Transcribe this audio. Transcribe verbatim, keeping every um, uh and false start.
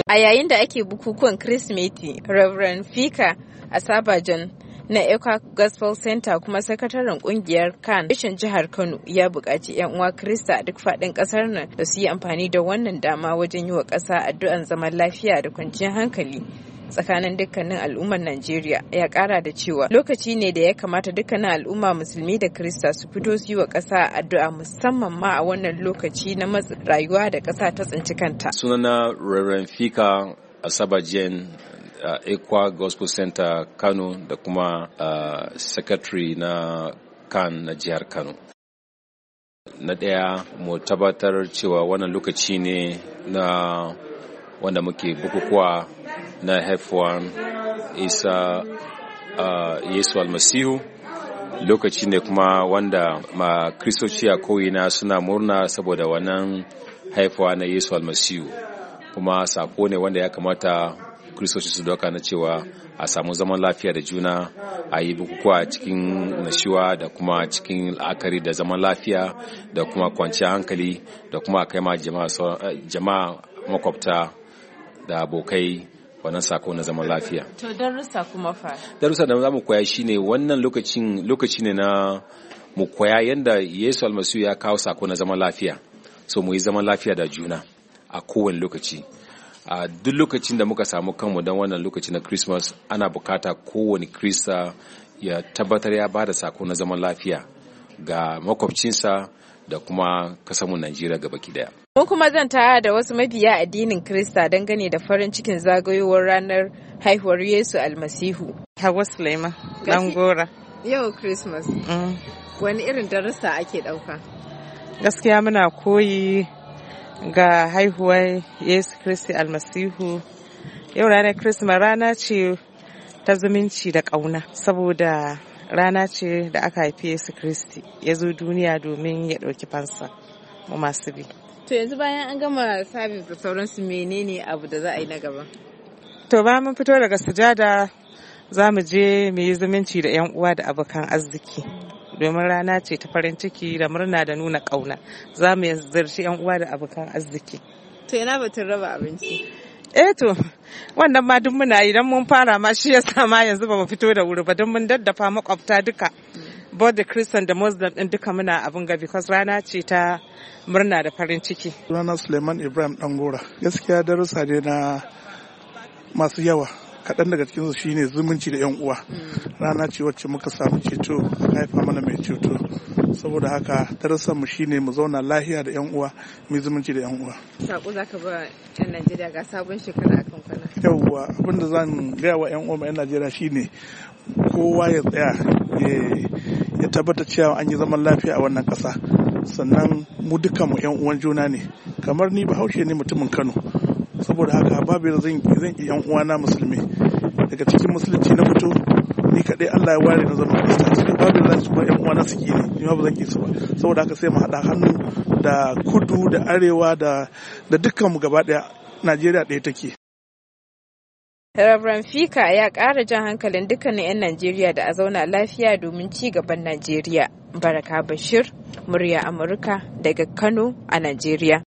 A yayin da ake bukukuwan Kirsimeti, Reverend Fika Asabajan na Ekwa Gospel Center kuma sakataren kungiyar C A N reshen jihar Kano ya buƙaci 'yan uwa Kirista a duk faɗin ƙasar nan da su yi amfani da wannan dama wajen yi wa ƙasa addu'an zaman lafiya da kwanciyar hankali tsakanin dukkanin al'ummar Najeriya. Ya ƙara da cewa lokaci ne da ya kamata dukkanin al'umma musulmi da Kirista su fito su yi wa ƙasa addu'a musamman ma a wannan lokaci na matsin rayuwa da ƙasa ta tsinci kanta. Sunana Reverend Fika Asabajan Uh, Ekwa Gospel Center Kano da kuma uh, Secretary na C A N na jihar Kano. Na ɗaya mu tabbatar cewa wannan lokaci ne na wanda muke bukukuwa na haifuwan Isa uh, Yesu Almasihu. Lokaci ne kuma wanda ma Kristoci a ko'ina suna murna saboda wannan haifuwa na Yesu Almasihu. Kuma sako ne wanda ya kamata Kristoci su doka na cewa a samu zaman lafiya da juna, a yi bukukuwa cikin nashiwa da kuma cikin la'akari da zaman lafiya da kuma kwanciyar hankali da kuma kai ma jama'a makwabta da abokai wannan sako na zaman lafiya. To darussa kuma fa? Darussa da za mu koya shine wannan lokacin lokaci ne na mu koya yadda Yesu Almasihu ya kawo sako na zaman lafiya. So mu yi zaman lafiya da juna a kowane lokaci. a duk lokacin da muka samu kanmu don wannan lokaci na Christmas ana bukata kowane Krista ya tabbatar ya bada sako na zaman lafiya ga makwabcinsa da kuma kasarmu Najeriya gabaki daya. Mun kuma zan tara da wasu mabiya addinin Krista dangane da farin cikin zagayowar ranar haihuwar Yesu Almasihu. Hawwa Suleiman Dangora. Yau Christmas. Mm. Wani irin darussa ake dauka? Gaskiya muna koyi ga haihuwar Yesu Kristi Almasihu. Yau ranar Christmas rana ce ta zumunci da ƙauna, saboda rana ce da aka haifi Yesu Kristi ya zo duniya domin ya ɗauki fansa mu masu bi. To yanzu bayan an gama sabis da sauransu menene abu da za a yi na gaba? To bayan mun fito daga sujada za mu je mu yi zumunci da 'yan uwa da abokan arziki. Domin rana ce ta farin ciki da murna da nuna ƙauna. Za mu ziyarci 'yan uwa da abokan arziki. To ina batun raba abinci? Eh to, wannan ma duk muna idan mun fara ma shi yasa ma yanzu ba mu fito da wuri ba don mun daddafa makwabta duka. Both the Christian da Muslim din duka muna abin ga because rana ce ta murna da farin ciki. Sunana Suleiman Ibrahim Dangora. Gaskiya darussa ne na masu yawa. Kaɗan daga cikinsu shine zumunci da 'yan uwa. Rana ce wacce muka samu ceto, aka haifa mana mai ceto. Saboda haka darasan mu shine mu zauna lahiya da 'yan uwa, mu zumunci da 'yan uwa. Sako zaka ba 'yan Najeriya ga sabon shekara akan kwana. Yawwa, abinda zan gaya wa 'yan uwa 'yan Najeriya shine kowa ya tsaya ya tabbata cewa an yi zaman lafiya a wannan ƙasa. Sannan mu dukkan mu 'yan uwan juna ne. Kamar ni Bahaushe ne mutumin Kano. Saboda haka babu zan zan yi yan uwana musulmi daga cikin musulunci na fito ni kadai Allah ya ware na zama Kirista sai babu zan su ba yan uwana su ki ne ni ba zan ki su ba saboda haka sai mu hada hannu da kudu da arewa da da dukkan mu gaba daya Najeriya ɗaya take. Reverend Fika ya ƙara jan hankalin dukkanin 'yan Najeriya da a zauna lafiya domin ci gaban Najeriya. Baraka Bashir, murya Amurka daga Kano a Najeriya.